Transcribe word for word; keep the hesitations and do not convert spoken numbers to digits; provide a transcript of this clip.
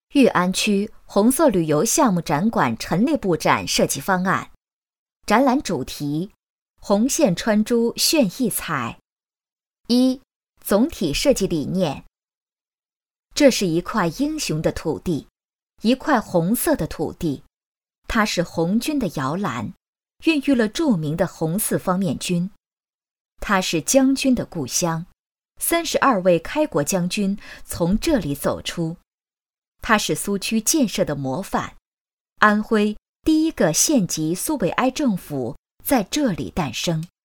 裕安区红色旅游项目展馆陈列布展设计方案。展览主题：红线穿珠炫异彩。一、总体设计理念。这是一块英雄的土地，一块红色的土地，它是红军的摇篮，孕育了著名的红四方面军。它是将军的故乡，三十二位开国将军从这里走出。它是苏区建设的模范，安徽第一个县级苏维埃政府在这里诞生。